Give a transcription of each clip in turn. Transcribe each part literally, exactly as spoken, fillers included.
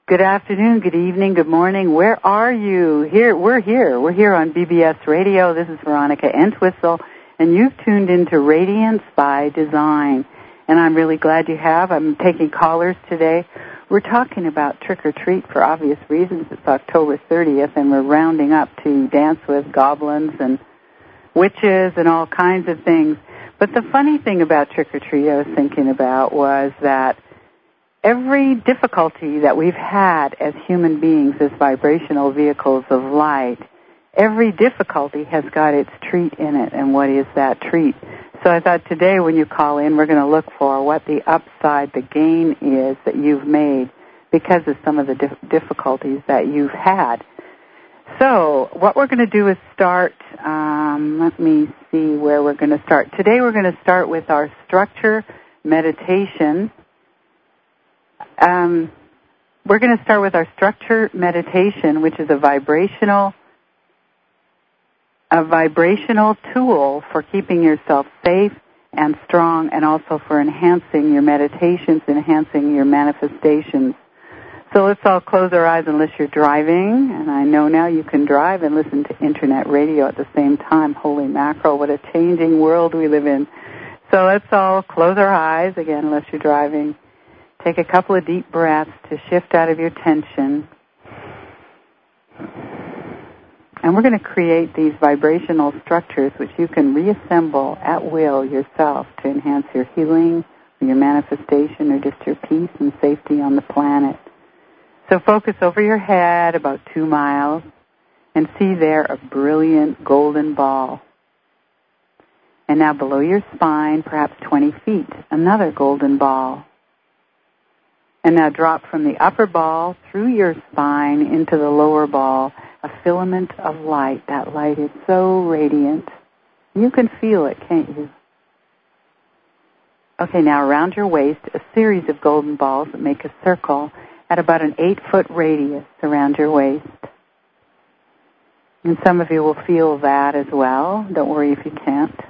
Good afternoon, good evening, good morning. Where are you? Here, we're here. We're here on B B S Radio. This is Veronica Entwistle, and you've tuned into Radiance by Design. And I'm really glad you have. I'm taking callers today. We're talking about trick or treat for obvious reasons. It's October thirtieth, and we're rounding up to dance with goblins and witches and all kinds of things. But the funny thing about trick or treat I was thinking about was that every difficulty that we've had as human beings, as vibrational vehicles of light, every difficulty has got its treat in it. And what is that treat? So I thought today when you call in, we're going to look for what the upside, the gain is that you've made because of some of the dif- difficulties that you've had. So what we're going to do is start, um, let me see where we're going to start. Today we're going to start with our structure meditation. Um, we're going to start with our structure meditation, which is a vibrational, a vibrational tool for keeping yourself safe and strong, and also for enhancing your meditations, enhancing your manifestations. So let's all close our eyes unless you're driving, and I know now you can drive and listen to internet radio at the same time. Holy mackerel, what a changing world we live in. So let's all close our eyes, again, unless you're driving. Take a couple of deep breaths to shift out of your tension. And we're going to create these vibrational structures which you can reassemble at will yourself to enhance your healing, or your manifestation, or just your peace and safety on the planet. So focus over your head about two miles and see there a brilliant golden ball. And now below your spine, perhaps twenty feet, another golden ball. And now drop from the upper ball through your spine into the lower ball, a filament of light. That light is so radiant. You can feel it, can't you? Okay, now around your waist, a series of golden balls that make a circle at about an eight-foot radius around your waist. And some of you will feel that as well. Don't worry if you can't.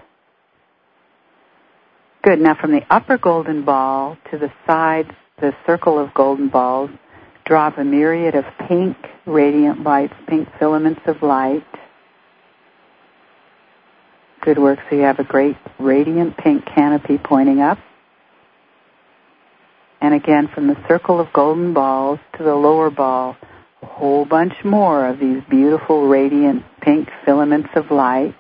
Good. Now from the upper golden ball to the side, the circle of golden balls, drop a myriad of pink radiant lights, pink filaments of light. Good work. So you have a great radiant pink canopy pointing up. And again, from the circle of golden balls to the lower ball, a whole bunch more of these beautiful radiant pink filaments of light.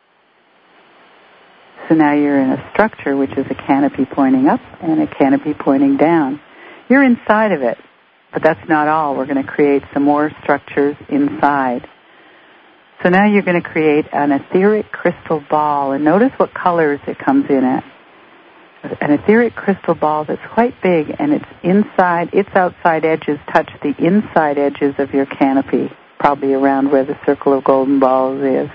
So now you're in a structure which is a canopy pointing up and a canopy pointing down. You're inside of it, but that's not all. We're going to create some more structures inside. So now you're going to create an etheric crystal ball, and notice what colors it comes in at. An etheric crystal ball that's quite big, and its inside, its outside edges touch the inside edges of your canopy, probably around where the circle of golden balls is.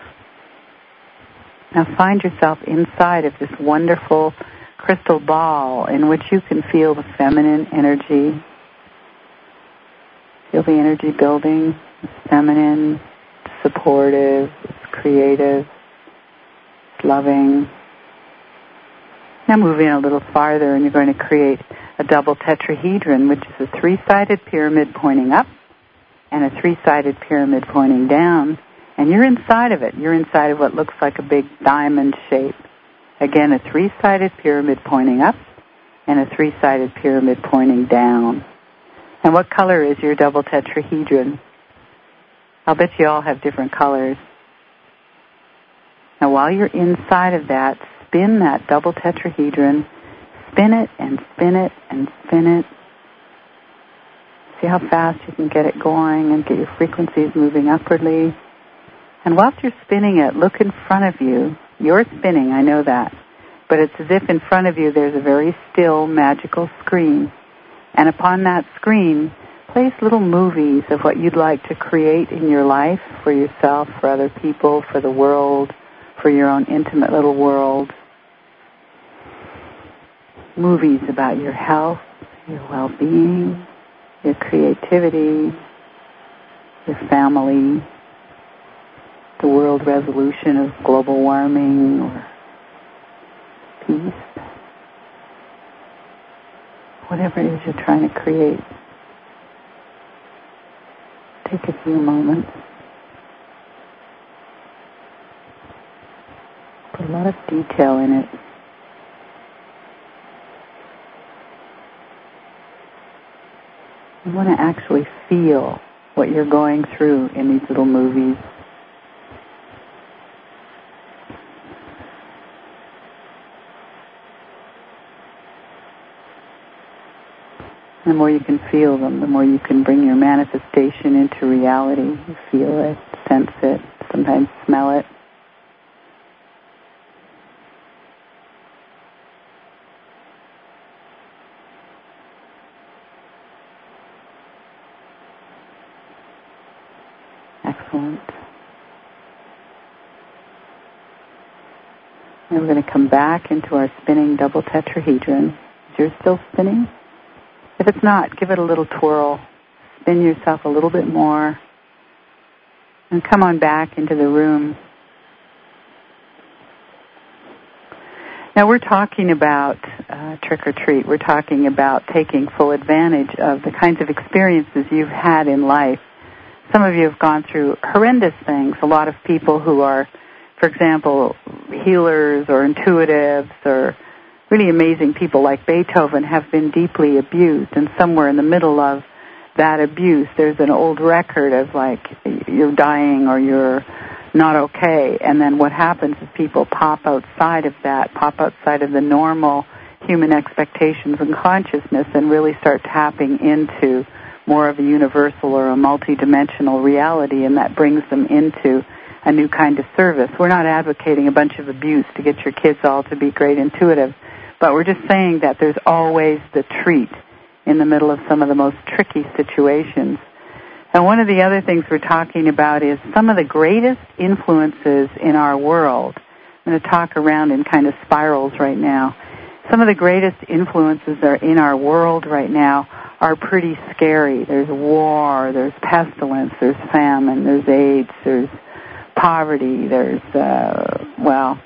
Now find yourself inside of this wonderful crystal ball in which you can feel the feminine energy. Feel the energy building. It's feminine, it's supportive, it's creative, it's loving. Now move in a little farther, and you're going to create a double tetrahedron, which is a three-sided pyramid pointing up and a three-sided pyramid pointing down. And you're inside of it. You're inside of what looks like a big diamond shape. Again, a three-sided pyramid pointing up and a three-sided pyramid pointing down. And what color is your double tetrahedron? I'll bet you all have different colors. Now, while you're inside of that, spin that double tetrahedron. Spin it and spin it and spin it. See how fast you can get it going and get your frequencies moving upwardly. And whilst you're spinning it, look in front of you. You're spinning, I know that. But it's as if in front of you there's a very still, magical screen. And upon that screen, place little movies of what you'd like to create in your life, for yourself, for other people, for the world, for your own intimate little world. Movies about your health, your well-being, your creativity, your family, the world resolution of global warming or peace, whatever it is you're trying to create. few moments. Put a lot of detail in it. You want to actually feel what you're going through in these little movies. The more you can feel them, the more you can bring your manifestation into reality. You feel it, sense it, sometimes smell it. Excellent. And we're going to come back into our spinning double tetrahedron. Is yours still spinning? If it's not, give it a little twirl. Spin yourself a little bit more. And come on back into the room. Now we're talking about uh, trick or treat. We're talking about taking full advantage of the kinds of experiences you've had in life. Some of you have gone through horrendous things. A lot of people who are, for example, healers or intuitives or really amazing people like Beethoven have been deeply abused, and somewhere in the middle of that abuse there's an old record of like you're dying or you're not okay, and then what happens is people pop outside of that, pop outside of the normal human expectations and consciousness and really start tapping into more of a universal or a multidimensional reality, and that brings them into a new kind of service. We're not advocating a bunch of abuse to get your kids all to be great intuitives, but we're just saying that there's always the treat in the middle of some of the most tricky situations. And one of the other things we're talking about is some of the greatest influences in our world. I'm going to talk around in kind of spirals right now. Some of the greatest influences that are in our world right now are pretty scary. There's war, there's pestilence, there's famine, there's AIDS, there's poverty, there's, uh, well...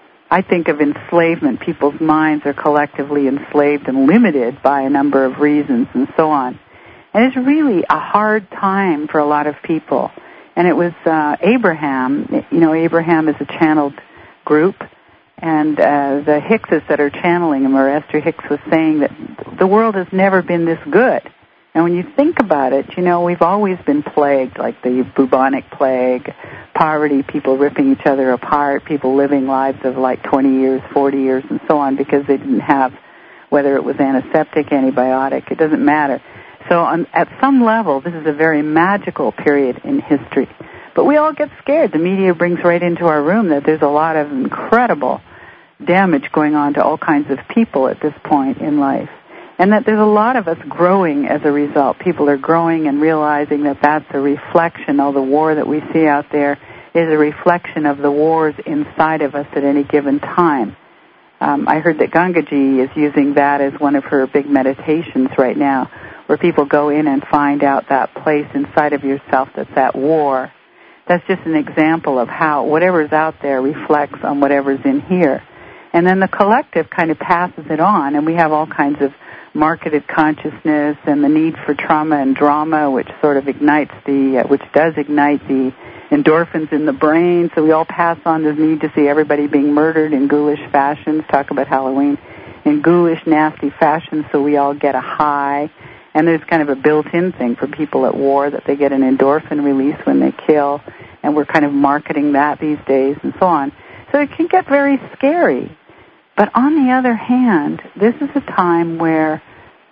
I think of enslavement. People's minds are collectively enslaved and limited by a number of reasons and so on. And it's really a hard time for a lot of people. And it was uh, Abraham, you know, Abraham is a channeled group, and uh, the Hickses that are channeling him, or Esther Hicks was saying that the world has never been this good. And when you think about it, you know, we've always been plagued, like the bubonic plague, poverty, people ripping each other apart, people living lives of like twenty years, forty years, and so on, because they didn't have, whether it was antiseptic, antibiotic, it doesn't matter. So on, at some level, this is a very magical period in history. But we all get scared. The media brings right into our room that there's a lot of incredible damage going on to all kinds of people at this point in life. And that there's a lot of us growing as a result. People are growing and realizing that that's a reflection. All the war that we see out there is a reflection of the wars inside of us at any given time. Um, I heard that Gangaji is using that as one of her big meditations right now, where people go in and find out that place inside of yourself that's at war. That's just an example of how whatever's out there reflects on whatever's in here. And then the collective kind of passes it on, and we have all kinds of marketed consciousness and the need for trauma and drama, which sort of ignites the, uh, which does ignite the endorphins in the brain. So we all pass on the need to see everybody being murdered in ghoulish fashions. Talk about Halloween in ghoulish, nasty fashions, so we all get a high. And there's kind of a built-in thing for people at war that they get an endorphin release when they kill, and we're kind of marketing that these days and so on. So it can get very scary. But on the other hand, this is a time where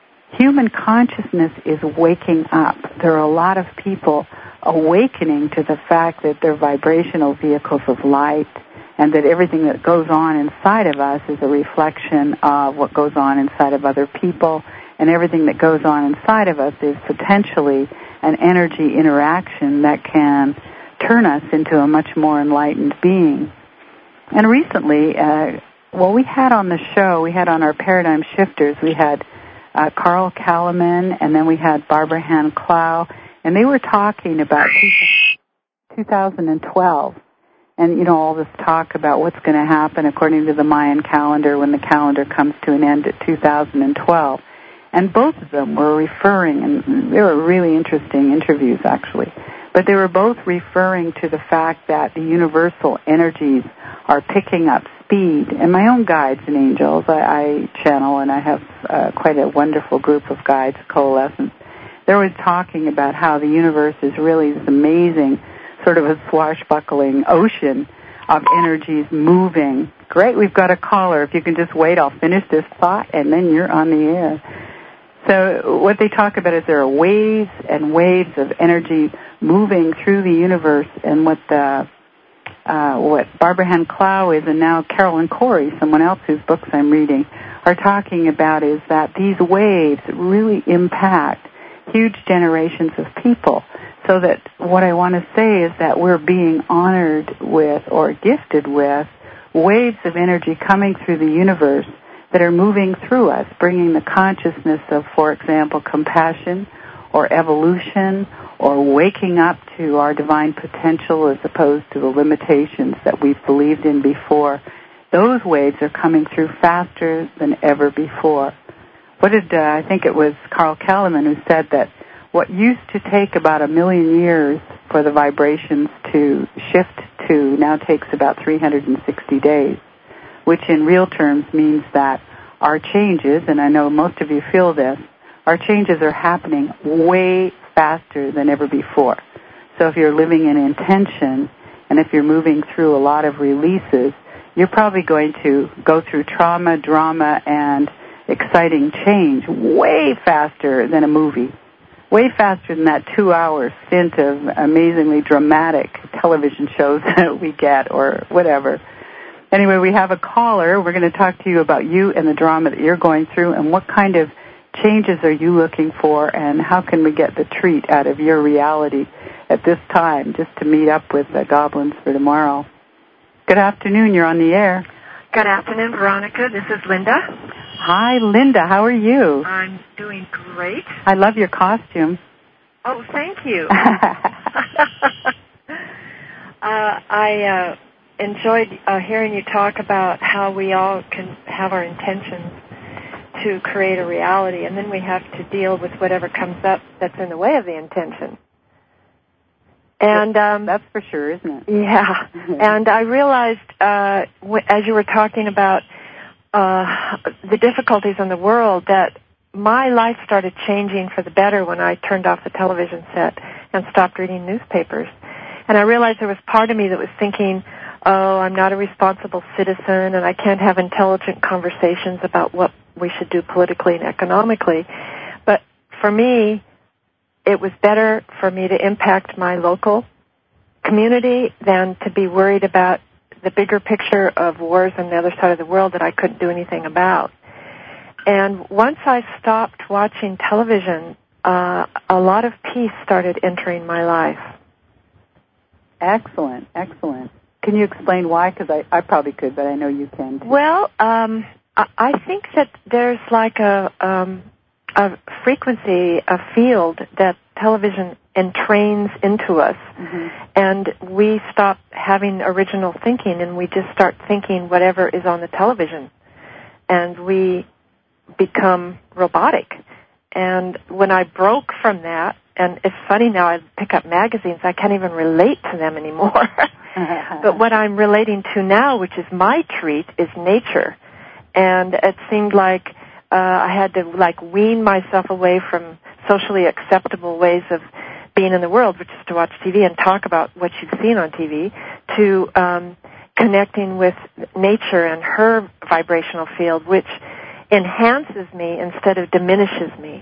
human consciousness is waking up. There are a lot of people awakening to the fact that they're vibrational vehicles of light, and that everything that goes on inside of us is a reflection of what goes on inside of other people, and everything that goes on inside of us is potentially an energy interaction that can turn us into a much more enlightened being. And recently, uh, well, we had on the show, we had on our Paradigm Shifters, we had uh, Carl Kalaman, and then we had Barbara Han Clow, and they were talking about two thousand twelve, and, you know, all this talk about what's going to happen according to the Mayan calendar when the calendar comes to an end at two thousand twelve. And both of them were referring, and they were really interesting interviews, actually, But they were both referring to the fact that the universal energies are picking up speed. And my own guides and angels, I, I channel, and I have uh, quite a wonderful group of guides, coalescence. They're always talking about how the universe is really this amazing sort of a swashbuckling ocean of energies moving. Great, we've got a caller. If you can just wait, I'll finish this thought, and then you're on the air. So what they talk about is there are waves and waves of energy moving through the universe, and what the uh, what Barbara Ann Clow is, and now Carolyn Corey, someone else whose books I'm reading, are talking about is that these waves really impact huge generations of people. So that what I want to say is that we're being honored with or gifted with waves of energy coming through the universe that are moving through us, bringing the consciousness of, for example, compassion or evolution or waking up to our divine potential as opposed to the limitations that we've believed in before. Those waves are coming through faster than ever before. What did, uh, I think it was Carl Kellerman who said that what used to take about a million years for the vibrations to shift to now takes about three hundred sixty days, which in real terms means that our changes, and I know most of you feel this, our changes are happening way faster than ever before. So if you're living in intention, and if you're moving through a lot of releases, you're probably going to go through trauma, drama, and exciting change way faster than a movie. Way faster than that two-hour stint of amazingly dramatic television shows that we get or whatever. Anyway, we have a caller. We're going to talk to you about you and the drama that you're going through and what kind of changes are you looking for and how can we get the treat out of your reality at this time just to meet up with the goblins for tomorrow. Good afternoon. You're on the air. Good afternoon, Veronica. This is Linda. Hi, Linda. How are you? I'm doing great. I love your costume. Oh, thank you. uh, I uh, enjoyed uh, hearing you talk about how we all can have our intentions to create a reality, and then we have to deal with whatever comes up that's in the way of the intention. And um, that's for sure, isn't it? Yeah. And I realized uh, w- as you were talking about uh, the difficulties in the world that my life started changing for the better when I turned off the television set and stopped reading newspapers. And I realized there was part of me that was thinking, oh, I'm not a responsible citizen and I can't have intelligent conversations about what we should do politically and economically. But for me, it was better for me to impact my local community than to be worried about the bigger picture of wars on the other side of the world that I couldn't do anything about. And once I stopped watching television, uh, a lot of peace started entering my life. Excellent, excellent. Can you explain why? Because I, I probably could, but I know you can too. Well, um, I, I think that there's like a... Um, a frequency, a field that television entrains into us, mm-hmm. and we stop having original thinking and we just start thinking whatever is on the television, and we become robotic. And when I broke from that, and it's funny now, I pick up magazines, I can't even relate to them anymore. But what I'm relating to now, which is my treat, is nature. And it seemed like Uh, I had to, like, wean myself away from socially acceptable ways of being in the world, which is to watch T V and talk about what you've seen on T V, to um, connecting with nature and her vibrational field, which enhances me instead of diminishes me.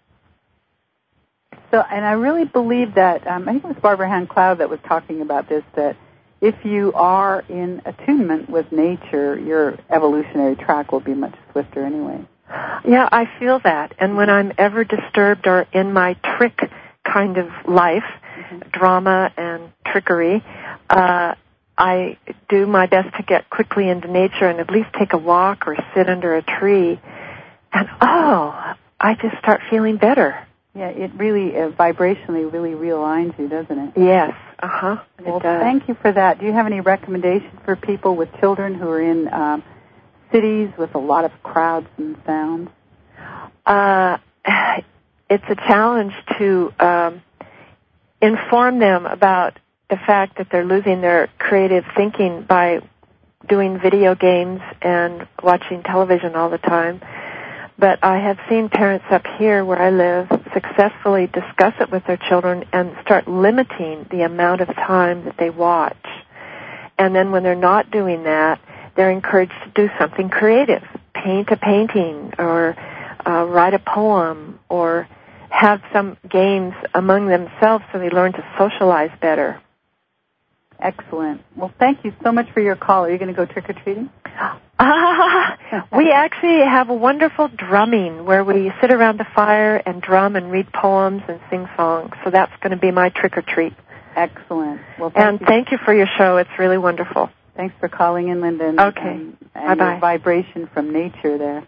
So, and I really believe that, um, I think it was Barbara Ann Clow that was talking about this, that if you are in attunement with nature, your evolutionary track will be much swifter anyway. Yeah, I feel that. And when I'm ever disturbed or in my trick kind of life, mm-hmm. drama and trickery, uh, I do my best to get quickly into nature and at least take a walk or sit under a tree. And, oh, I just start feeling better. Yeah, it really, uh, vibrationally really realigns you, doesn't it? Yes, uh-huh. Well, thank you for that. Do you have any recommendations for people with children who are in um, cities with a lot of crowds and sounds? Uh, it's a challenge to um, inform them about the fact that they're losing their creative thinking by doing video games and watching television all the time. But I have seen parents up here where I live successfully discuss it with their children and start limiting the amount of time that they watch. And then when they're not doing that, they're encouraged to do something creative, paint a painting or uh, write a poem or have some games among themselves so they learn to socialize better. Excellent. Well, thank you so much for your call. Are you going to go trick-or-treating? Ah, we actually have a wonderful drumming where we sit around the fire and drum and read poems and sing songs. So that's going to be my trick-or-treat. Excellent. Well, thank and you. thank you for your show. It's really wonderful. Thanks for calling in, Linda. And, okay. And, and Bye-bye. your vibration from nature there.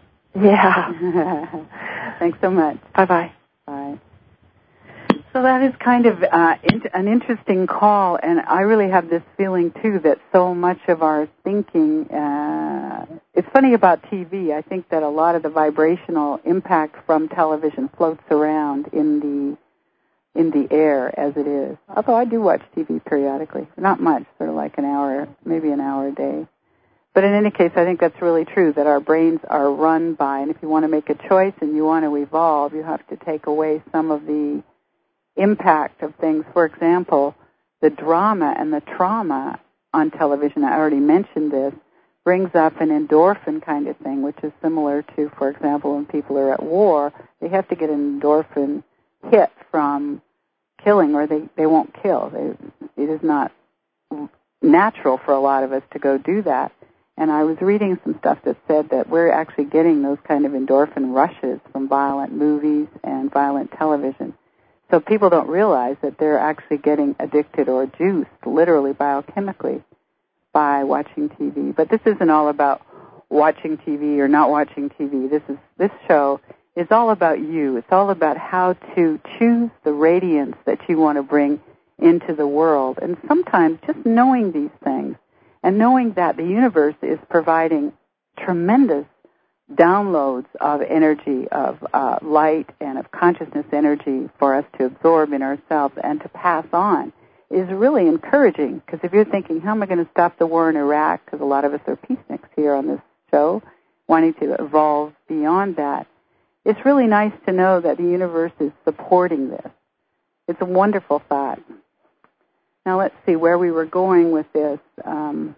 Yeah. Thanks so much. Bye-bye. Bye. So that is kind of uh, in- an interesting call, and I really have this feeling, too, that so much of our thinking, uh, it's funny about T V. I think that a lot of the vibrational impact from television floats around in the in the air as it is. Although I do watch T V periodically. Not much, sort of like an hour, maybe an hour a day. But in any case, I think that's really true, that our brains are run by, and if you want to make a choice and you want to evolve, you have to take away some of the impact of things. For example, the drama and the trauma on television, I already mentioned this, brings up an endorphin kind of thing, which is similar to, for example, when people are at war, they have to get an endorphin hit from killing or they, they won't kill. They, it is not natural for a lot of us to go do that. And I was reading some stuff that said that we're actually getting those kind of endorphin rushes from violent movies and violent television. So people don't realize that they're actually getting addicted or juiced, literally biochemically, by watching T V. But this isn't all about watching T V or not watching T V. This is this show is all about you. It's all about how to choose the radiance that you want to bring into the world. And sometimes just knowing these things and knowing that the universe is providing tremendous downloads of energy, of uh, light and of consciousness energy for us to absorb in ourselves and to pass on is really encouraging. Because if you're thinking, how am I going to stop the war in Iraq? Because a lot of us are peaceniks here on this show, wanting to evolve beyond that. It's really nice to know that the universe is supporting this. It's a wonderful thought. Now let's see where we were going with this. Um,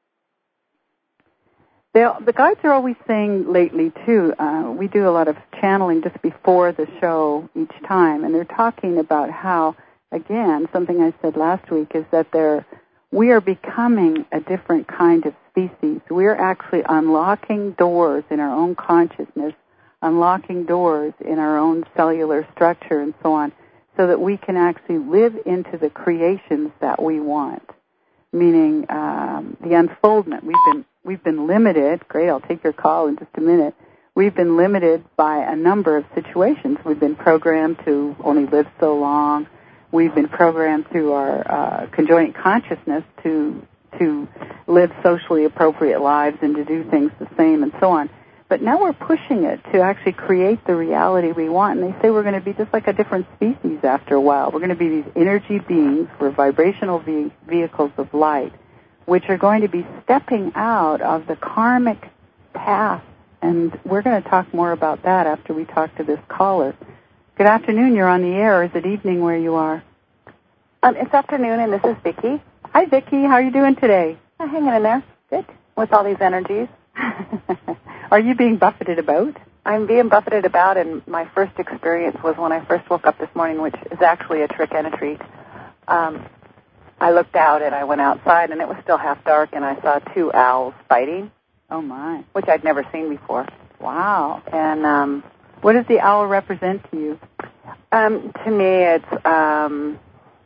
The guides are always saying lately, too, uh, we do a lot of channeling just before the show each time, and they're talking about how, again, something I said last week is that they're, we are becoming a different kind of species. We're actually unlocking doors in our own consciousness, unlocking doors in our own cellular structure and so on, so that we can actually live into the creations that we want, meaning um, the unfoldment. We've been We've been limited. Great, I'll take your call in just a minute. We've been limited by a number of situations. We've been programmed to only live so long. We've been programmed through our uh, conjoint consciousness to to live socially appropriate lives and to do things the same and so on. But now we're pushing it to actually create the reality we want. And they say we're going to be just like a different species after a while. We're going to be these energy beings. We're vibrational ve- vehicles of light, which are going to be stepping out of the karmic path. And we're going to talk more about that after we talk to this caller. Good afternoon, you're on the air, or is it evening where you are? Um, it's afternoon, and this is Vicki. Hi, Vicki. How are you doing today? I'm hanging in there. Good. With all these energies. Are you being buffeted about? I'm being buffeted about, and my first experience was when I first woke up this morning, which is actually a trick and a treat. Um, I looked out, and I went outside, and it was still half dark, and I saw two owls fighting. Oh, my. Which I'd never seen before. Wow. And um, what does the owl represent to you? Um, to me, it's um,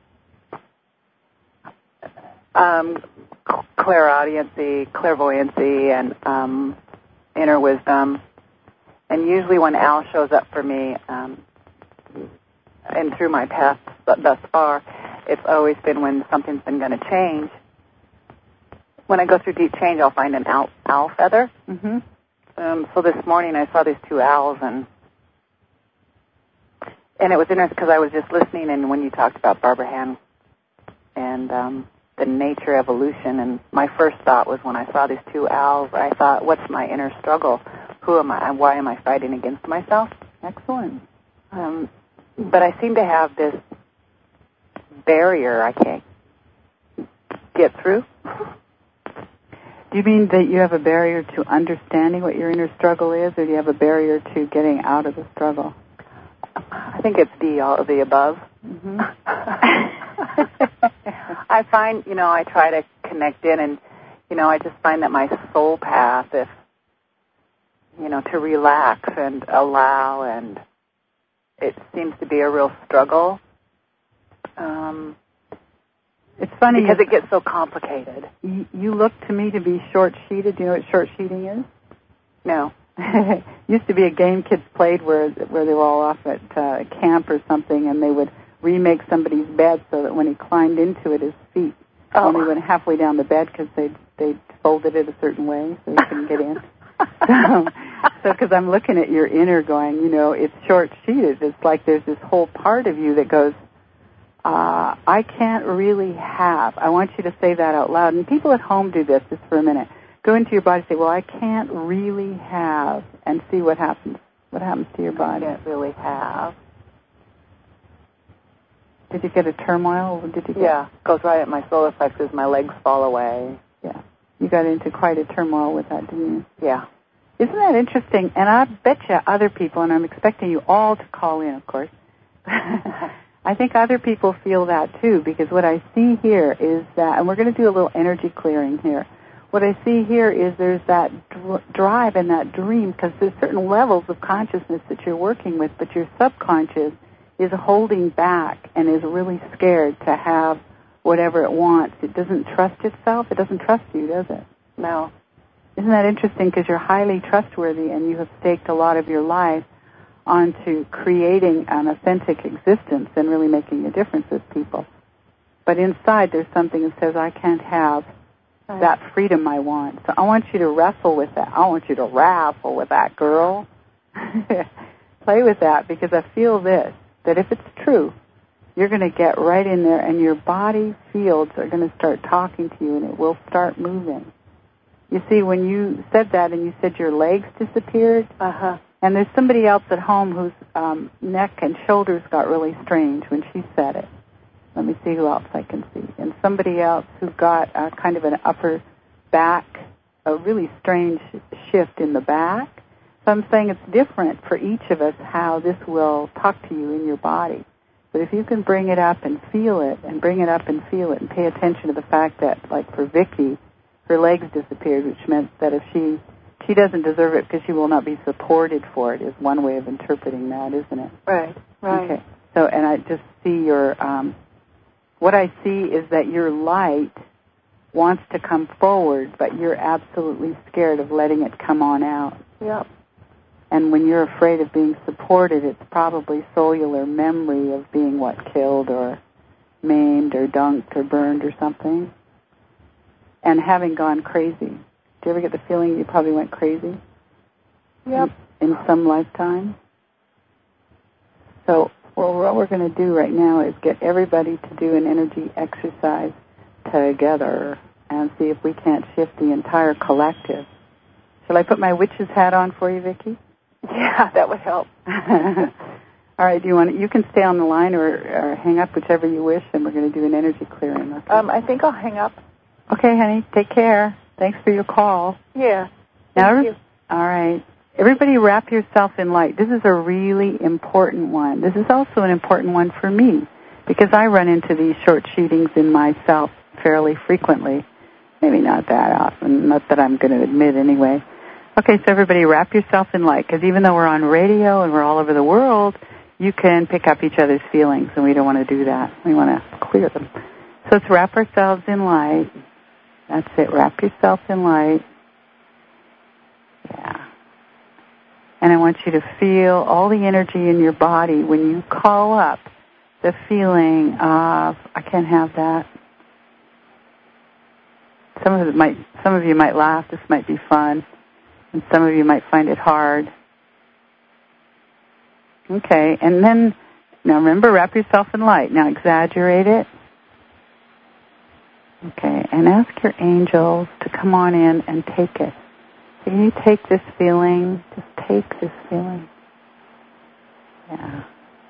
um, clairaudiency, clairvoyancy, and um, inner wisdom. And usually when owl shows up for me, um, and through my path thus far, it's always been when something's been going to change. When I go through deep change, I'll find an owl, owl feather. Mm-hmm. Um, so this morning I saw these two owls, and and it was interesting because I was just listening, and when you talked about Barbara Hand and um, the nature evolution, and my first thought was when I saw these two owls, I thought, what's my inner struggle? Who am I? Why am I fighting against myself? Excellent. Um, but I seem to have this barrier I can't get through. Do you mean that you have a barrier to understanding what your inner struggle is, or do you have a barrier to getting out of the struggle? I think it's the all of the above. Mm-hmm. I find, you know, I try to connect in, and, you know, I just find that my soul path, if, you know, to relax and allow, and it seems to be a real struggle. Um, it's funny because it gets so complicated. You, you look to me to be short-sheeted. Do you know what short-sheeting is? No. Used to be a game kids played where where they were all off at uh, camp or something, and they would remake somebody's bed so that when he climbed into it, his feet oh. only went halfway down the bed because they they folded it a certain way so he couldn't get in. so, so because I'm looking at your inner, going, you know, it's short-sheeted. It's like there's this whole part of you that goes, uh, I can't really have. I want you to say that out loud. And people at home do this just for a minute. Go into your body and say, well, I can't really have, and see what happens. What happens to your body? I can't really have. Did you get a turmoil? Or did you get yeah, goes right at my solar plexus. My legs fall away. Yeah. You got into quite a turmoil with that, didn't you? Yeah. Isn't that interesting? And I bet you other people, and I'm expecting you all to call in, of course. I think other people feel that too, because what I see here is that, and we're going to do a little energy clearing here. What I see here is there's that dr- drive and that dream, because there's certain levels of consciousness that you're working with, but your subconscious is holding back and is really scared to have whatever it wants. It doesn't trust itself. It doesn't trust you, does it? No. Isn't that interesting? Because you're highly trustworthy and you have staked a lot of your life onto creating an authentic existence and really making a difference with people. But inside there's something that says, I can't have that freedom I want. So I want you to wrestle with that. I want you to raffle with that, girl. Play with that, because I feel this, that if it's true, you're going to get right in there and your body fields are going to start talking to you and it will start moving. You see, when you said that and you said your legs disappeared, uh-huh. and there's somebody else at home whose um, neck and shoulders got really strange when she said it. Let me see who else I can see. And somebody else who got uh, kind of an upper back, a really strange shift in the back. So I'm saying it's different for each of us how this will talk to you in your body. But if you can bring it up and feel it, and bring it up and feel it, and pay attention to the fact that, like for Vicky, her legs disappeared, which meant that if she she doesn't deserve it because she will not be supported for it, is one way of interpreting that, isn't it? Right, right. Okay. So, and I just see your... Um, What I see is that your light wants to come forward, but you're absolutely scared of letting it come on out. Yep. And when you're afraid of being supported, it's probably cellular memory of being, what, killed or maimed or dunked or burned or something. And having gone crazy. Do you ever get the feeling you probably went crazy? Yep. In, in some lifetime? So... Well, what we're going to do right now is get everybody to do an energy exercise together and see if we can't shift the entire collective. Shall I put my witch's hat on for you, Vicki? Yeah, that would help. All right, do you want to, you can stay on the line or, or hang up, whichever you wish, and we're going to do an energy clearing. Okay? Um, I think I'll hang up. Okay, honey, take care. Thanks for your call. Yeah. Now, Thank you. All right. Everybody wrap yourself in light. This is a really important one. This is also an important one for me because I run into these short sheetings in myself fairly frequently. Maybe not that often, not that I'm going to admit anyway. Okay, so everybody wrap yourself in light, because even though we're on radio and we're all over the world, you can pick up each other's feelings, and we don't want to do that. We want to clear them. So let's wrap ourselves in light. That's it. Wrap yourself in light. Yeah. And I want you to feel all the energy in your body when you call up the feeling of, I can't have that. Some of it might, some of you might laugh. This might be fun. And some of you might find it hard. Okay, and then Now remember, wrap yourself in light. Now exaggerate it. Okay, and ask your angels to come on in and take it. Can you take this feeling? Just take this feeling. Yeah.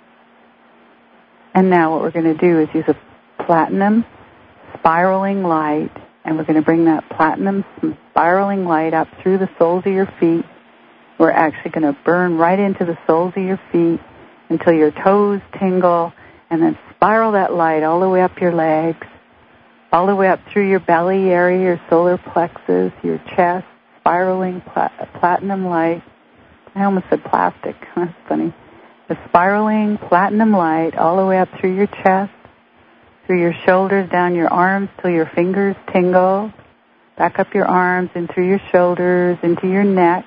And now what we're going to do is use a platinum spiraling light, and we're going to bring that platinum spiraling light up through the soles of your feet. We're actually going to burn right into the soles of your feet until your toes tingle, and then spiral that light all the way up your legs, all the way up through your belly area, your solar plexus, your chest, spiraling pla- platinum light. I almost said plastic. That's funny. The spiraling platinum light all the way up through your chest, through your shoulders, down your arms till your fingers tingle, back up your arms and through your shoulders, into your neck.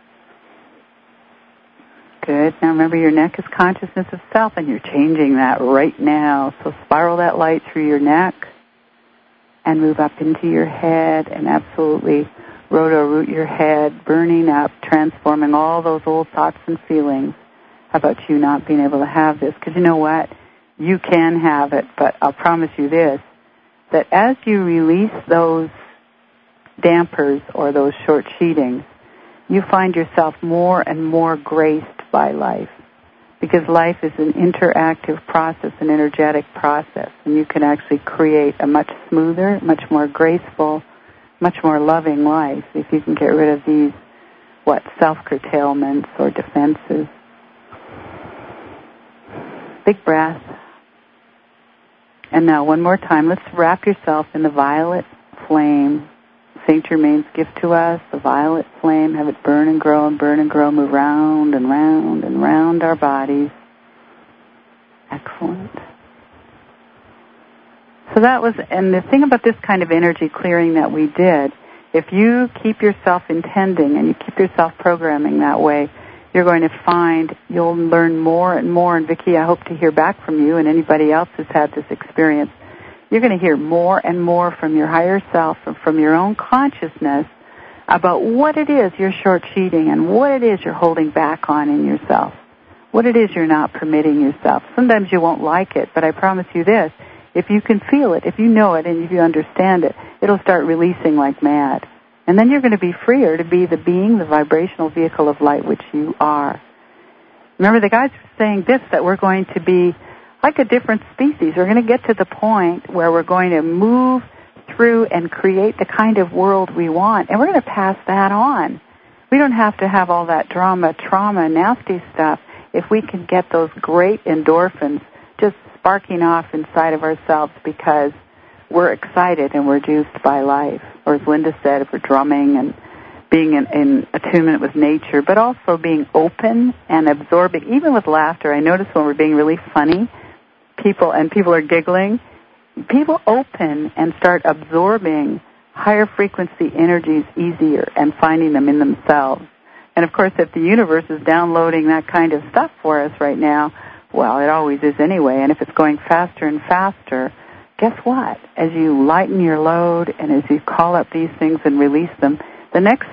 Good. Now remember, your neck is consciousness of self, and you're changing that right now. So spiral that light through your neck and move up into your head and absolutely roto-root your head, burning up, transforming all those old thoughts and feelings about you not being able to have this. Because you know what? You can have it, but I'll promise you this, that as you release those dampers or those short sheetings, you find yourself more and more graced by life. Because life is an interactive process, an energetic process, and you can actually create a much smoother, much more graceful, much more loving life if you can get rid of these, what, self-curtailments or defenses. Big breath. And now one more time, let's wrap yourself in the violet flame. Saint Germain's gift to us, the violet flame, have it burn and grow and burn and grow, move round and round and round our bodies. Excellent. So that was, and the thing about this kind of energy clearing that we did, if you keep yourself intending and you keep yourself programming that way, you're going to find you'll learn more and more. And Vicki, I hope to hear back from you and anybody else who's had this experience. You're going to hear more and more from your higher self and from your own consciousness about what it is you're short-sheeting and what it is you're holding back on in yourself, what it is you're not permitting yourself. Sometimes you won't like it, but I promise you this, if you can feel it, if you know it, and if you understand it, it'll start releasing like mad. And then you're going to be freer to be the being, the vibrational vehicle of light which you are. Remember, the guys were saying this, that we're going to be like a different species. We're going to get to the point where we're going to move through and create the kind of world we want, and we're going to pass that on. We don't have to have all that drama, trauma, nasty stuff if we can get those great endorphins just sparking off inside of ourselves because we're excited and we're juiced by life. Or as Linda said, if we're drumming and being in, in attunement with nature, but also being open and absorbing, even with laughter. I notice when we're being really funny, people and people are giggling, people open and start absorbing higher frequency energies easier and finding them in themselves. And of course, if the universe is downloading that kind of stuff for us right now, well, it always is anyway, and if it's going faster and faster, guess what? As you lighten your load and as you call up these things and release them, the next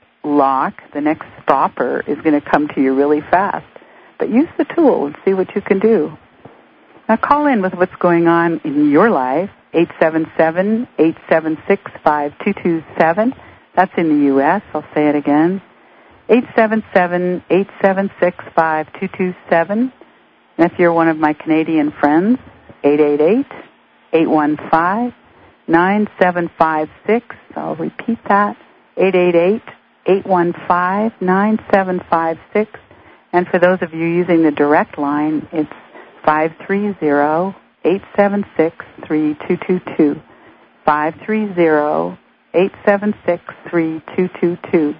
lock, the next stopper is going to come to you really fast. But use the tool and see what you can do. Now call in with what's going on in your life, eight seven seven, eight seven six, five two two seven. That's in the U S I'll say it again. eight seven seven, eight seven six, five two two seven. And if you're one of my Canadian friends, eight eight eight, eight one five, nine seven five six. I'll repeat that, eight eight eight, eight one five, nine seven five six. And for those of you using the direct line, it's five three zero, eight seven six, three two two two. five three zero, eight seven six, three two two two.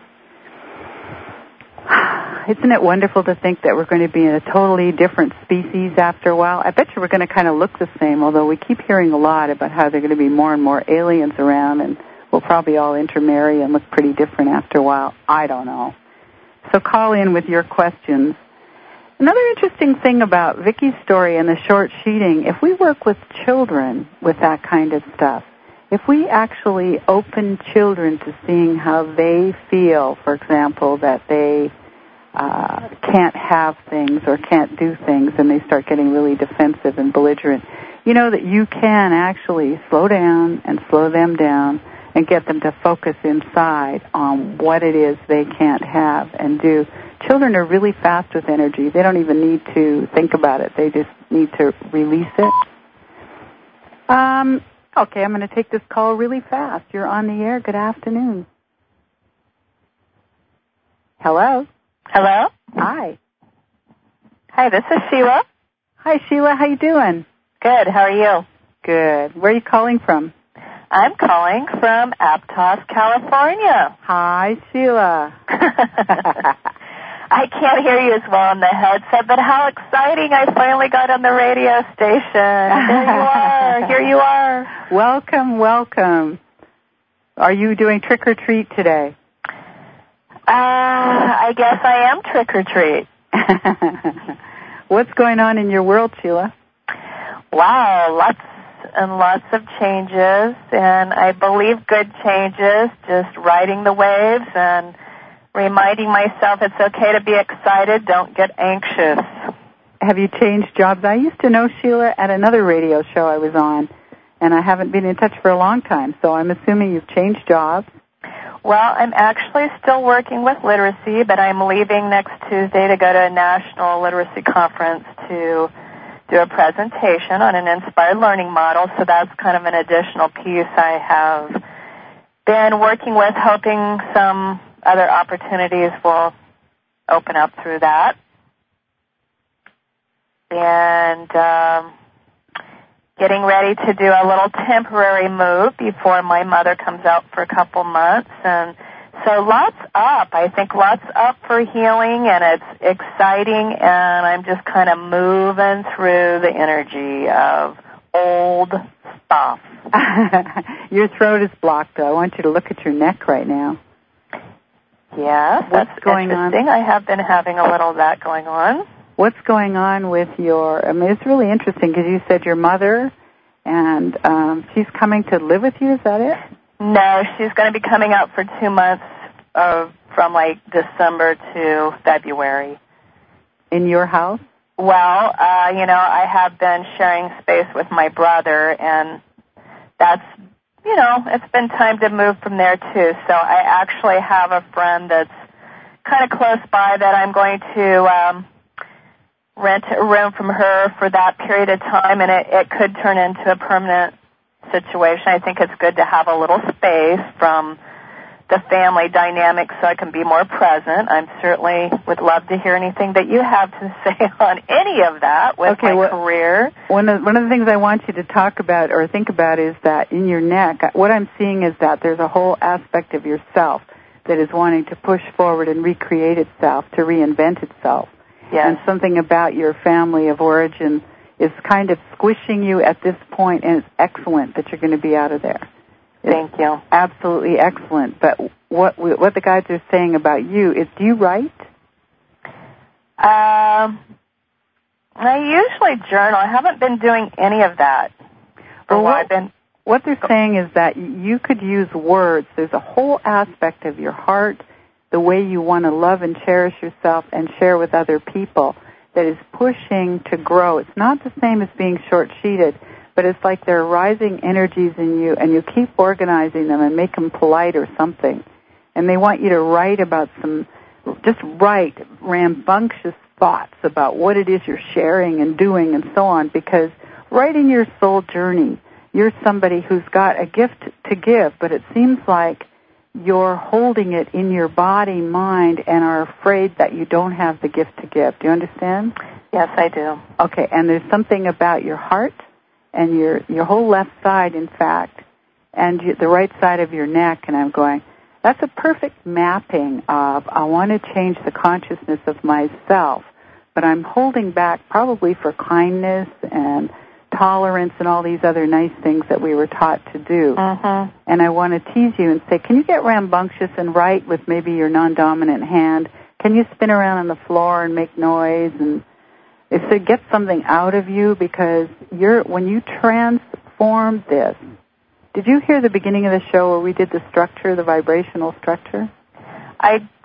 Isn't it wonderful to think that we're going to be in a totally different species after a while? I bet you we're going to kind of look the same, although we keep hearing a lot about how there are going to be more and more aliens around, and we'll probably all intermarry and look pretty different after a while. I don't know. So call in with your questions. Another interesting thing about Vicki's story and the short sheeting, if we work with children with that kind of stuff, if we actually open children to seeing how they feel, for example, that they uh, can't have things or can't do things, and they start getting really defensive and belligerent. You know that you can actually slow down and slow them down and get them to focus inside on what it is they can't have and do. Children are really fast with energy. They don't even need to think about it. They just need to release it. Um, okay, I'm going to take this call really fast. You're on the air. Good afternoon. Hello? Hello? Hi. Hi, this is Sheila. Hi, Sheila. How you doing? Good. How are you? Good. Where are you calling from? I'm calling from Aptos, California. Hi, Sheila. I can't hear you as well on the headset, but how exciting. I finally got on the radio station. There you are. Here you are. Welcome, welcome. Are you doing trick or treat today? Uh, I guess I am trick or treat. What's going on in your world, Sheila? Wow, lots and lots of changes, and I believe good changes, just riding the waves and reminding myself it's okay to be excited, don't get anxious. Have you changed jobs? I used to know Sheila at another radio show I was on, and I haven't been in touch for a long time, so I'm assuming you've changed jobs. Well, I'm actually still working with literacy, but I'm leaving next Tuesday to go to a national literacy conference to do a presentation on an inspired learning model, so that's kind of an additional piece I have been working with, hoping some other opportunities will open up through that. And um, getting ready to do a little temporary move before my mother comes out for a couple months. And so lots up. I think lots up for healing, and it's exciting, and I'm just kind of moving through the energy of old stuff. Your throat is blocked, though. I want you to look at your neck right now. Yes, What's that's going interesting. on? I have been having a little of that going on. What's going on with your, I mean, it's really interesting because you said your mother, and um, she's coming to live with you, is that it? No, she's going to be coming out for two months uh, from like December to February. In your house? Well, uh, you know, I have been sharing space with my brother, and that's, you know, it's been time to move from there too. So I actually have a friend that's kind of close by that I'm going to um, rent a room from her for that period of time, and it, it could turn into a permanent situation. I think it's good to have a little space from the family dynamic so I can be more present. I certainly would love to hear anything that you have to say on any of that with okay, my well, career. One of, one of the things I want you to talk about or think about is that in your neck, what I'm seeing is that there's a whole aspect of yourself that is wanting to push forward and recreate itself, to reinvent itself. Yes. And something about your family of origin is kind of squishing you at this point, and it's excellent that you're going to be out of there. It's Thank you. Absolutely excellent. But what what the guides are saying about you is, do you write? Um, I usually journal. I haven't been doing any of that. Well, what, I've been, what they're saying is that you could use words. There's a whole aspect of your heart, the way you want to love and cherish yourself and share with other people, that is pushing to grow. It's not the same as being short-sheeted, but it's like there are rising energies in you, and you keep organizing them and make them polite or something. And they want you to write about some, just write rambunctious thoughts about what it is you're sharing and doing and so on, because right in your soul journey, you're somebody who's got a gift to give, but it seems like you're holding it in your body, mind, and are afraid that you don't have the gift to give. Do you understand? Yes, I do. Okay, and there's something about your heart and your your whole left side, in fact, and you, the right side of your neck, and I'm going, that's a perfect mapping of, I want to change the consciousness of myself, but I'm holding back probably for kindness and tolerance and all these other nice things that we were taught to do. Mm-hmm. And I want to tease you and say, can you get rambunctious and write with maybe your non-dominant hand? Can you spin around on the floor and make noise? And it's to get something out of you, because you're, when you transform this, did you hear the beginning of the show where we did the structure, the vibrational structure? I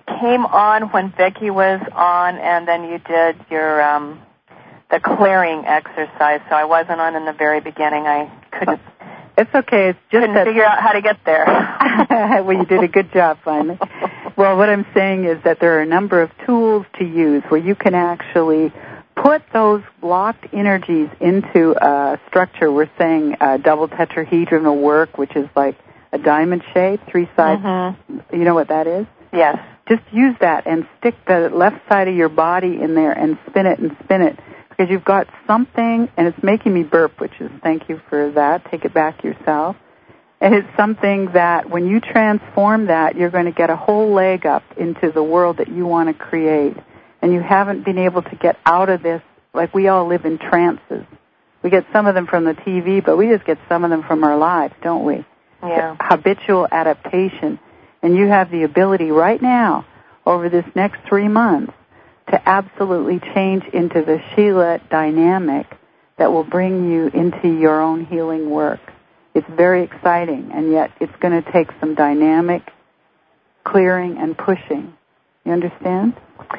came on when Vicki was on, and then you did your um, the clearing exercise, so I wasn't on in the very beginning. I couldn't. It's okay. It's just couldn't that figure out how to get there. Well, you did a good job finally. Well, what I'm saying is that there are a number of tools to use where you can actually put those blocked energies into a structure. We're saying a double tetrahedron will work, which is like a diamond shape, three sides. Mm-hmm. You know what that is? Yes. Just use that and stick the left side of your body in there and spin it and spin it, because you've got something, and it's making me burp, which is thank you for that. Take it back yourself. And it's something that when you transform that, you're going to get a whole leg up into the world that you want to create. And you haven't been able to get out of this, like we all live in trances. We get some of them from the T V, but we just get some of them from our lives, don't we? Yeah. The habitual adaptation. And you have the ability right now, over this next three months, to absolutely change into the Sheila dynamic that will bring you into your own healing work. It's very exciting, and yet it's going to take some dynamic clearing and pushing. You understand?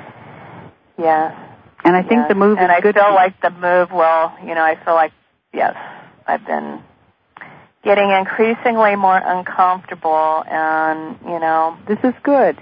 Yes. And I think yes. the move and is I good. And I feel like the move will, you know, I feel like, yes, I've been getting increasingly more uncomfortable, and, you know. This is good.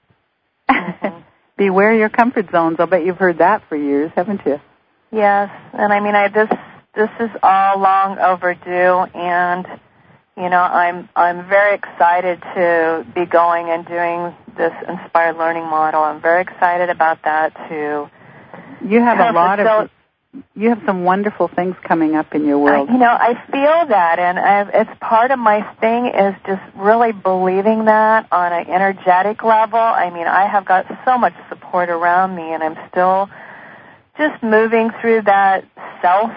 Mm-hmm. Beware your comfort zones. I'll bet you've heard that for years, haven't you? Yes, and I mean, I this this is all long overdue, and you know, I'm I'm very excited to be going and doing this inspired learning model. I'm very excited about that too. You have a lot of you have some wonderful things coming up in your world. I, you know, I feel that, and I've, it's part of my thing is just really believing that on an energetic level. I mean, I have got so much support around me, and I'm still just moving through that self,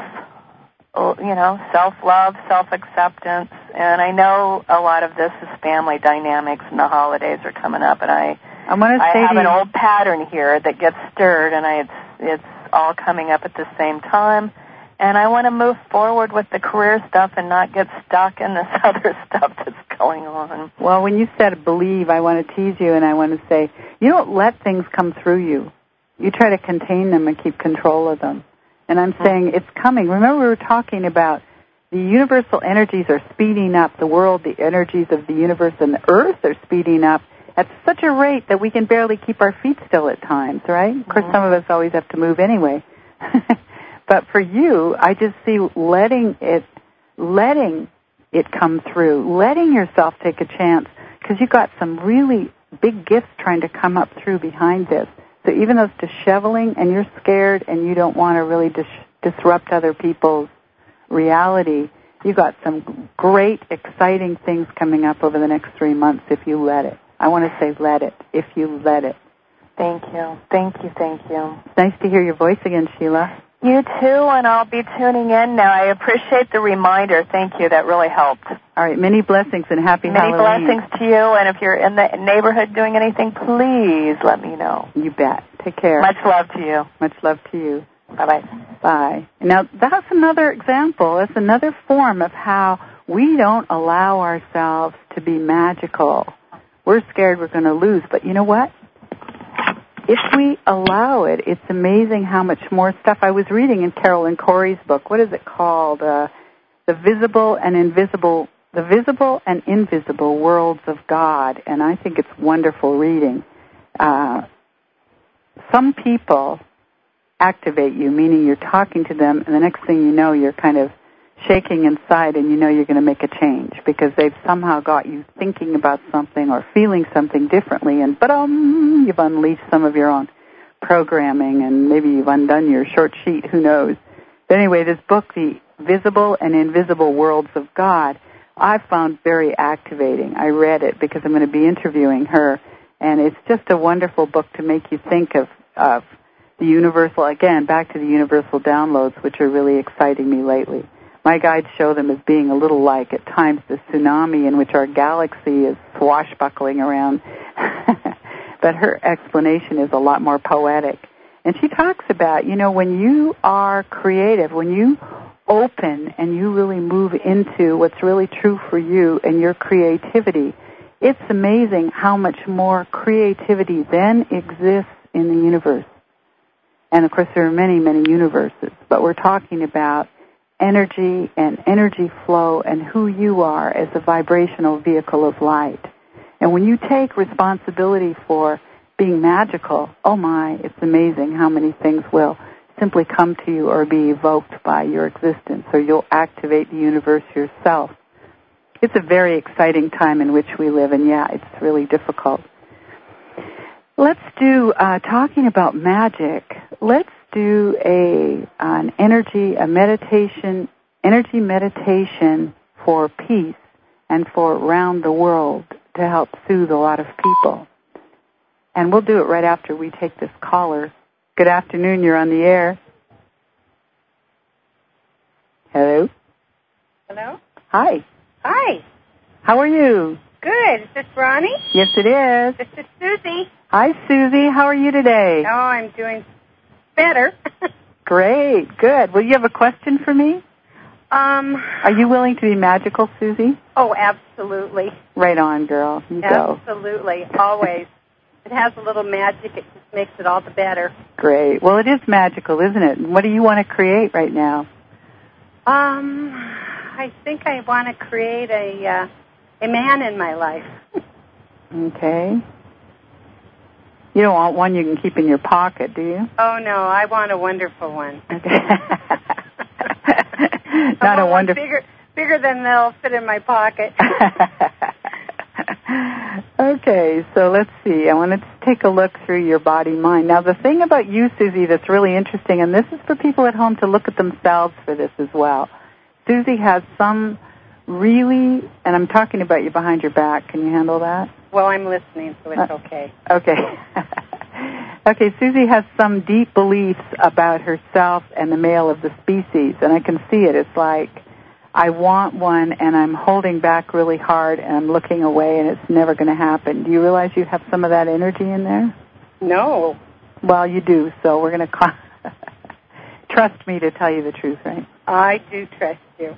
you know, self-love, self-acceptance. And I know a lot of this is family dynamics, and the holidays are coming up, and I, I, want to I say have to an you, old pattern here that gets stirred, and I, it's it's all coming up at the same time. And I want to move forward with the career stuff and not get stuck in this other stuff that's going on. Well, when you said believe, I want to tease you, and I want to say, you don't let things come through you. You try to contain them and keep control of them. And I'm saying it's coming. Remember we were talking about the universal energies are speeding up. The world, the energies of the universe and the earth are speeding up at such a rate that we can barely keep our feet still at times, right? Of course, some of us always have to move anyway. But for you, I just see letting it, letting it come through, letting yourself take a chance, because you've got some really big gifts trying to come up through behind this. So even though it's disheveling and you're scared and you don't want to really dis- disrupt other people's reality, you've got some great, exciting things coming up over the next three months if you let it. I want to say let it, if you let it. Thank you. Thank you, thank you. It's nice to hear your voice again, Sheila. You too, and I'll be tuning in now. I appreciate the reminder. Thank you. That really helped. All right. Many blessings and happy many Halloween. Many blessings to you, and if you're in the neighborhood doing anything, please let me know. You bet. Take care. Much love to you. Much love to you. Bye-bye. Bye. Now, that's another example. That's another form of how we don't allow ourselves to be magical. We're scared we're going to lose, but you know what? If we allow it, it's amazing how much more stuff. I was reading in Carolyn Corey's book. What is it called? Uh, the Visible and Invisible, The Visible and Invisible Worlds of God, and I think it's wonderful reading. Uh, some people activate you, meaning you're talking to them, and the next thing you know, you're kind of shaking inside, and you know you're going to make a change because they've somehow got you thinking about something or feeling something differently, and but um, you've unleashed some of your own programming, and maybe you've undone your short sheet. Who knows? But anyway, this book, The Visible and Invisible Worlds of God, I found very activating. I read it because I'm going to be interviewing her, and it's just a wonderful book to make you think of of the universal. Again, back to the universal downloads, which are really exciting me lately. My guides show them as being a little like, at times, the tsunami in which our galaxy is swashbuckling around. But her explanation is a lot more poetic. And she talks about, you know, when you are creative, when you open and you really move into what's really true for you and your creativity, It's amazing how much more creativity then exists in the universe. And of course there are many, many universes, but we're talking about energy and energy flow and who you are as a vibrational vehicle of light. And when you take responsibility for being magical, oh my, it's amazing how many things will simply come to you or be evoked by your existence, or you'll activate the universe yourself. It's a very exciting time in which we live, and yeah, it's really difficult. Let's do, uh, talking about magic, let's do a an energy, a meditation, energy meditation for peace and for around the world to help soothe a lot of people. And we'll do it right after we take this caller. Good afternoon, you're on the air. Hello? Hello? Hi. Hi. How are you? Good. Is this Ronnie? Yes, it is. This is Susie. Hi, Susie. How are you today? Oh, I'm doing better. Great. Good. Well, you have a question for me? Um. Are you willing to be magical, Susie? Oh, absolutely. Right on, girl. You go. Absolutely. Always. It has a little magic. It just makes it all the better. Great. Well, it is magical, isn't it? And what do you want to create right now? Um, I think I want to create a uh, a man in my life. Okay. You don't want one you can keep in your pocket, do you? Oh, no. I want a wonderful one. Okay. I Not want a one wonderful... bigger, bigger than they'll fit in my pocket. Okay, so let's see. I want to take a look through your body-mind. Now, the thing about you, Susie, that's really interesting, and this is for people at home to look at themselves for this as well. Susie has some really, and I'm talking about you behind your back. Can you handle that? Well, I'm listening, so it's uh, okay. Okay. Okay, Susie has some deep beliefs about herself and the male of the species, and I can see it. It's like, I want one, and I'm holding back really hard, and I'm looking away, and it's never going to happen. Do you realize you have some of that energy in there? No. Well, you do, so we're going to call... Trust me to tell you the truth, right? I do trust you.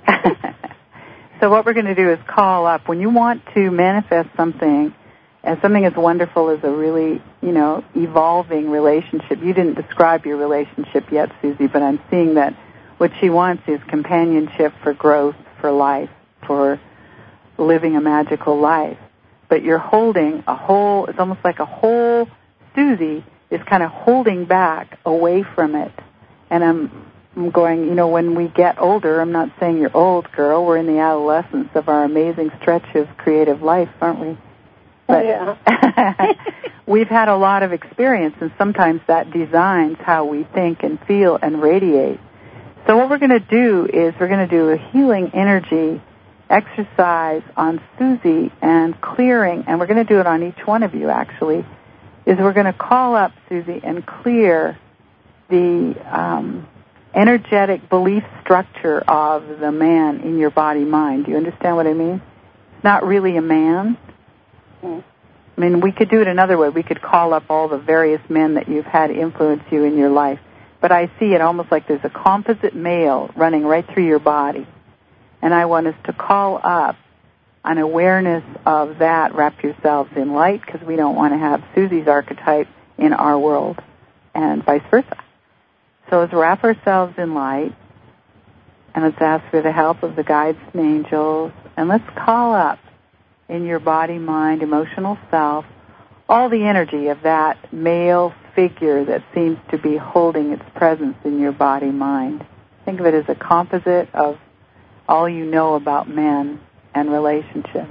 So what we're going to do is call up. When you want to manifest something, as something as wonderful as a really, you know, evolving relationship, you didn't describe your relationship yet, Susie, but I'm seeing that what she wants is companionship for growth, for life, for living a magical life. But you're holding a whole, it's almost like a whole Susie is kind of holding back away from it. And I'm, I'm going, you know, when we get older, I'm not saying you're old, girl, we're in the adolescence of our amazing stretch of creative life, aren't we? But yeah. We've had a lot of experience, and sometimes that designs how we think and feel and radiate. So what we're going to do is we're going to do a healing energy exercise on Susie and clearing, and we're going to do it on each one of you, actually, is we're going to call up Susie and clear the um, energetic belief structure of the man in your body-mind. Do you understand what I mean? It's not really a man. Mm. I mean, we could do it another way. We could call up all the various men that you've had influence you in your life. But I see it almost like there's a composite male running right through your body. And I want us to call up an awareness of that. Wrap yourselves in light, because we don't want to have Susie's archetype in our world, and vice versa. So let's wrap ourselves in light, and let's ask for the help of the guides and angels, and let's call up in your body, mind, emotional self, all the energy of that male figure that seems to be holding its presence in your body, mind. Think of it as a composite of all you know about men and relationships.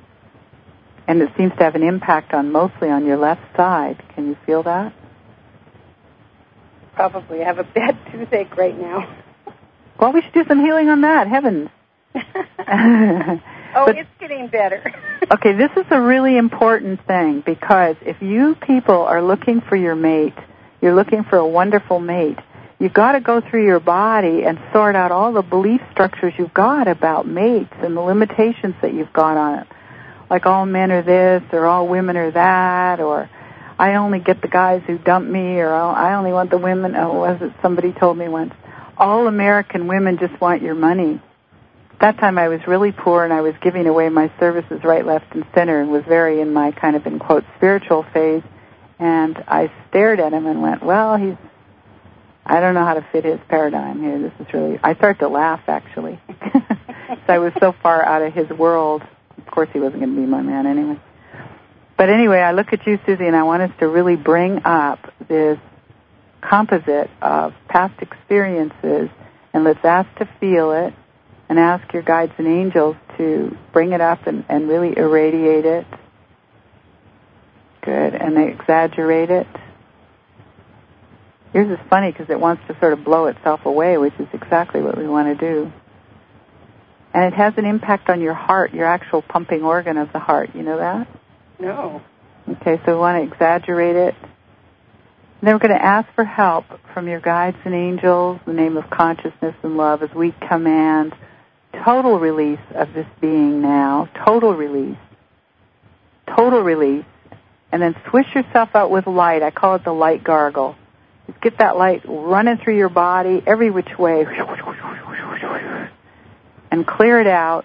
And it seems to have an impact on mostly on your left side. Can you feel that? Probably. I have a bad toothache right now. Well, we should do some healing on that. Heavens. Oh, but, it's getting better. Okay, this is a really important thing, because if you people are looking for your mate, you're looking for a wonderful mate, you've got to go through your body and sort out all the belief structures you've got about mates and the limitations that you've got on it. Like all men are this, or all women are that, or I only get the guys who dump me, or I only want the women, oh, was it somebody told me once, all American women just want your money. that time I was really poor, and I was giving away my services right, left, and center, and was very in my kind of, in quote, spiritual phase. And I stared at him and went, well, he's, I don't know how to fit his paradigm here. This is really, I started to laugh, actually. So I was so far out of his world. Of course, he wasn't going to be my man anyway. But anyway, I look at you, Susie, and I want us to really bring up this composite of past experiences, and let's ask to feel it, and ask your guides and angels to bring it up and, and really irradiate it. Good. And they exaggerate it. Yours is funny because it wants to sort of blow itself away, which is exactly what we want to do. And it has an impact on your heart, your actual pumping organ of the heart. You know that? No. Okay, so we want to exaggerate it. And then we're going to ask for help from your guides and angels, the name of consciousness and love, as we command total release of this being now, total release, total release, and then swish yourself out with light. I call it the light gargle. Just get that light running through your body every which way, and clear it out.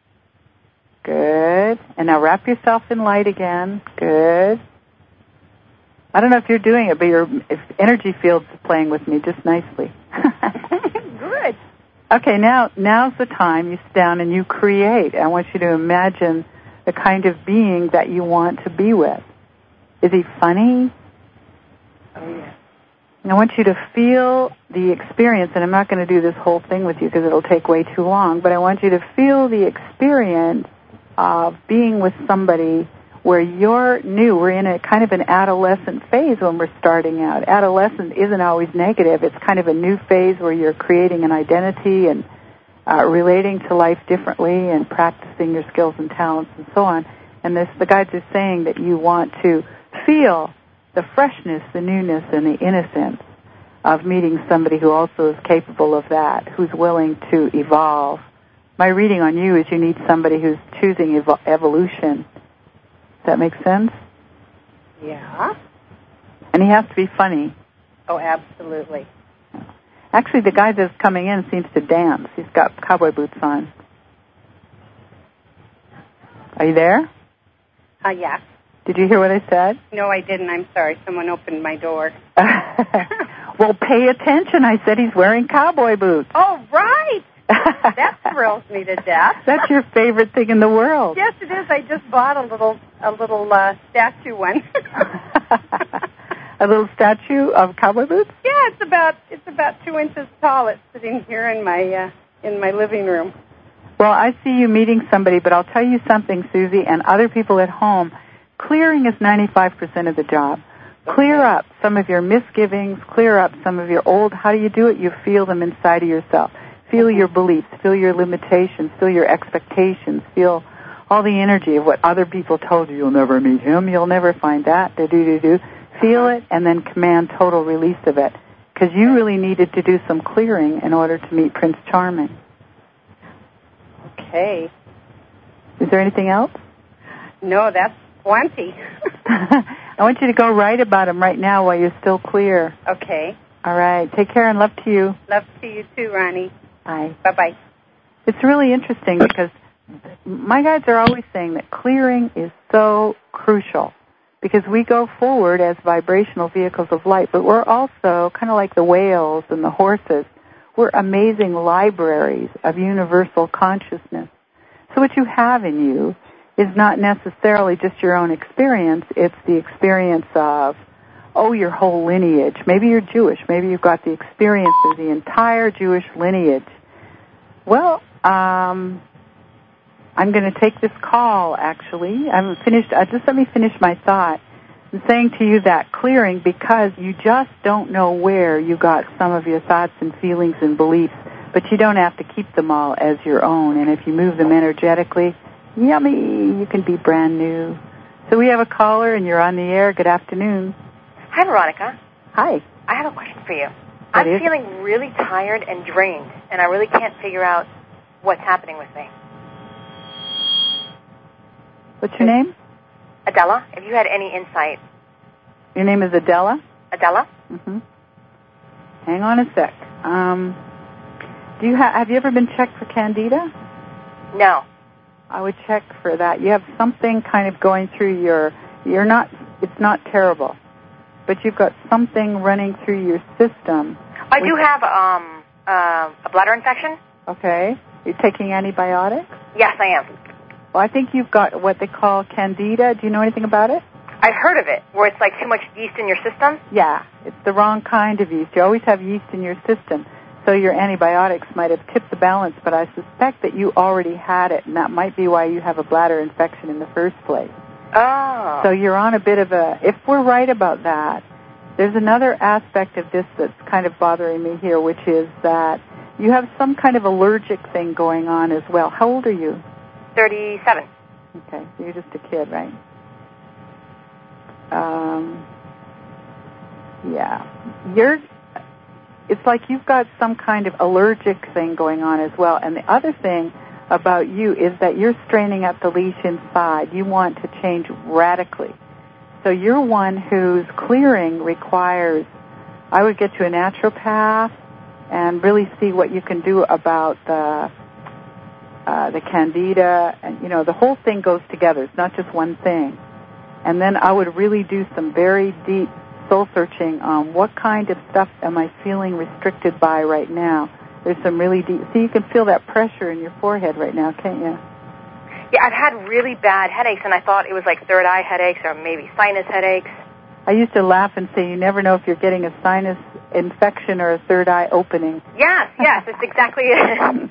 Good. And now wrap yourself in light again. Good. I don't know if you're doing it, but your if energy field's playing with me just nicely. Good. Okay, now now's the time you sit down and you create. I want you to imagine the kind of being that you want to be with. Is he funny? Oh, yeah. I want you to feel the experience, and I'm not going to do this whole thing with you because it'll take way too long, but I want you to feel the experience of being with somebody where you're new. We're in a kind of an adolescent phase when we're starting out. Adolescent isn't always negative. It's kind of a new phase where you're creating an identity and uh, relating to life differently and practicing your skills and talents and so on. And this, the guides are saying that you want to feel the freshness, the newness, and the innocence of meeting somebody who also is capable of that, who's willing to evolve. My reading on you is you need somebody who's choosing evo- evolution. Does that make sense? Yeah. And he has to be funny. Oh, absolutely. Actually, the guy that's coming in seems to dance. He's got cowboy boots on. Are you there? Uh, yeah. Did you hear what I said? No, I didn't. I'm sorry. Someone opened my door. Well, pay attention. I said he's wearing cowboy boots. Oh, right. That thrills me to death. That's your favorite thing in the world. Yes, it is. I just bought a little a little uh, statue one. A little statue of cowboy boots? Yeah, it's about it's about two inches tall. It's sitting here in my uh, in my living room. Well, I see you meeting somebody, but I'll tell you something, Susie, and other people at home. Clearing is ninety-five percent of the job. Clear up some of your misgivings. Clear up some of your old. How do you do it? You feel them inside of yourself. Feel your beliefs, feel your limitations, feel your expectations, feel all the energy of what other people told you. You'll never meet him, you'll never find that, do-do-do-do. Feel it and then command total release of it. Because you really needed to do some clearing in order to meet Prince Charming. Okay. Is there anything else? No, that's plenty. I want you to go write about him right now while you're still clear. Okay. All right. Take care and love to you. Love to see you too, Ronnie. Bye. Bye-bye. It's really interesting because my guides are always saying that clearing is so crucial because we go forward as vibrational vehicles of light, but we're also kind of like the whales and the horses. We're amazing libraries of universal consciousness. So what you have in you is not necessarily just your own experience. It's the experience of, oh, your whole lineage. Maybe you're Jewish. Maybe you've got the experience of the entire Jewish lineage. Well, um, I'm going to take this call, actually. I haven't finished. Uh, just let me finish my thought. I'm saying to you that clearing because you just don't know where you got some of your thoughts and feelings and beliefs, but you don't have to keep them all as your own. And if you move them energetically, yummy, you can be brand new. So we have a caller, and you're on the air. Good afternoon. Hi, Veronica. Hi. I have a question for you. What I'm is? feeling really tired and drained, and I really can't figure out what's happening with me. What's your name? Adela, if you had any insight. Your name is Adela? Adela? Mm-hmm. Hang on a sec. Um, do you ha- have you ever been checked for Candida? No. I would check for that. You have something kind of going through your, you're not, it's not terrible, but you've got something running through your system. I do have um, uh, a bladder infection. Okay. You're taking antibiotics? Yes, I am. Well, I think you've got what they call candida. Do you know anything about it? I've heard of it, where it's like too much yeast in your system. Yeah, it's the wrong kind of yeast. You always have yeast in your system, so your antibiotics might have tipped the balance, but I suspect that you already had it, and that might be why you have a bladder infection in the first place. Oh. So you're on a bit of a, if we're right about that, there's another aspect of this that's kind of bothering me here, which is that you have some kind of allergic thing going on as well. How old are you? thirty-seven. Okay, so you're just a kid, right? Um, yeah. You're, it's like you've got some kind of allergic thing going on as well. And the other thing about you is that you're straining at the leash inside. You want to change radically. So you're one whose clearing requires, I would get to a naturopath and really see what you can do about the uh, the candida. And, you know, the whole thing goes together. It's not just one thing. And then I would really do some very deep soul searching on what kind of stuff am I feeling restricted by right now. There's some really deep, see, you can feel that pressure in your forehead right now, can't you? Yeah, I've had really bad headaches, and I thought it was like third eye headaches or maybe sinus headaches. I used to laugh and say you never know if you're getting a sinus infection or a third eye opening. Yes, yes, it's exactly it.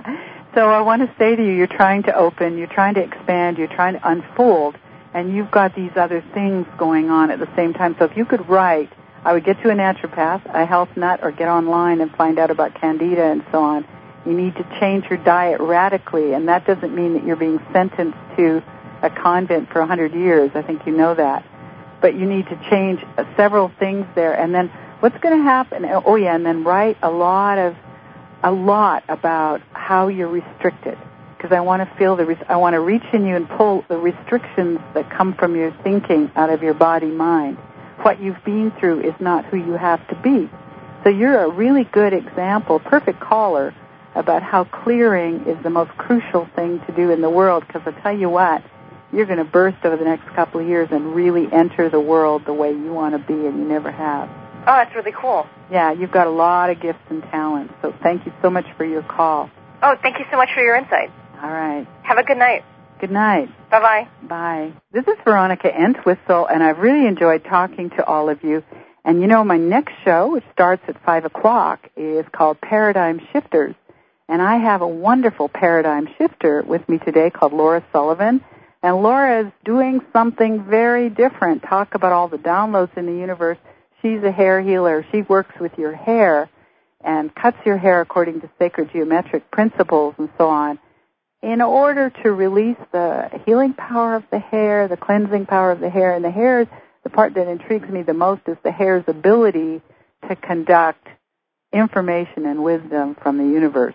So I want to say to you, you're trying to open, you're trying to expand, you're trying to unfold, and you've got these other things going on at the same time. So if you could write, I would get to a naturopath, a health nut, or get online and find out about candida and so on. You need to change your diet radically, and that doesn't mean that you're being sentenced to a convent for one hundred years. I think you know that. But you need to change several things there. And then what's going to happen? Oh, yeah, and then write a lot of, a lot about how you're restricted. Because I want to feel the, I want to reach in you and pull the restrictions that come from your thinking out of your body, mind. What you've been through is not who you have to be. So you're a really good example, perfect caller, about how clearing is the most crucial thing to do in the world. Because I tell you what, you're going to burst over the next couple of years and really enter the world the way you want to be, and you never have. Oh, that's really cool. Yeah, you've got a lot of gifts and talents. So thank you so much for your call. Oh, thank you so much for your insight. All right. Have a good night. Good night. Bye-bye. Bye. This is Veronica Entwistle, and I've really enjoyed talking to all of you. And, you know, my next show, which starts at five o'clock, is called Paradigm Shifters. And I have a wonderful paradigm shifter with me today called Laura Sullivan. And Laura is doing something very different. Talk about all the downloads in the universe. She's a hair healer. She works with your hair and cuts your hair according to sacred geometric principles and so on, in order to release the healing power of the hair, the cleansing power of the hair. And the hair, the part that intrigues me the most is the hair's ability to conduct information and wisdom from the universe.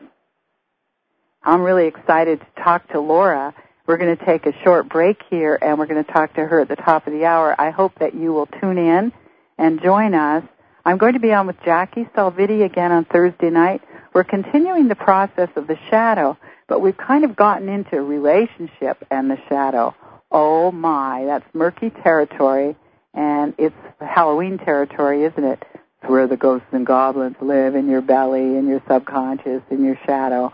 I'm really excited to talk to Laura. We're going to take a short break here, and we're going to talk to her at the top of the hour. I hope that you will tune in and join us. I'm going to be on with Jackie Salviti again on Thursday night. We're continuing the process of the shadow, but we've kind of gotten into relationship and the shadow. Oh, my, that's murky territory, and it's Halloween territory, isn't it? It's where the ghosts and goblins live, in your belly, in your subconscious, in your shadow.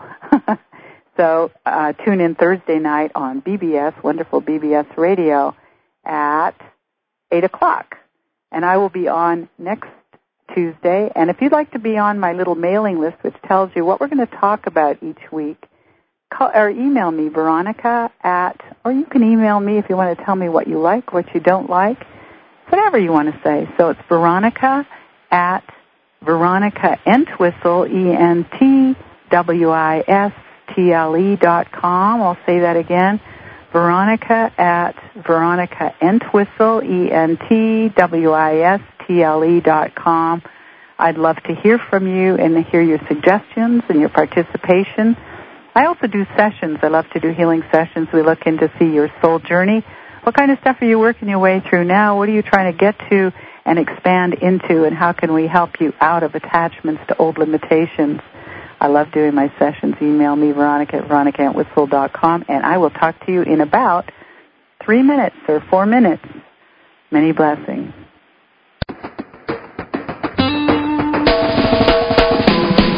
So uh, tune in Thursday night on B B S, wonderful B B S radio, at eight o'clock. And I will be on next Tuesday. And if you'd like to be on my little mailing list, which tells you what we're going to talk about each week, call, or email me, Veronica at, or you can email me if you want to tell me what you like, what you don't like, whatever you want to say. So it's Veronica at Veronica Entwistle, E N T W I S T L E dot com. I'll say that again. Veronica at Veronica Entwistle, E N T W I S T L E dot com. I'd love to hear from you and hear your suggestions and your participation. I also do sessions. I love to do healing sessions. We look in to see your soul journey. What kind of stuff are you working your way through now? What are you trying to get to and expand into, and how can we help you out of attachments to old limitations? I love doing my sessions. Email me, Veronica at veronica entwistle dot com, and I will talk to you in about three minutes or four minutes. Many blessings.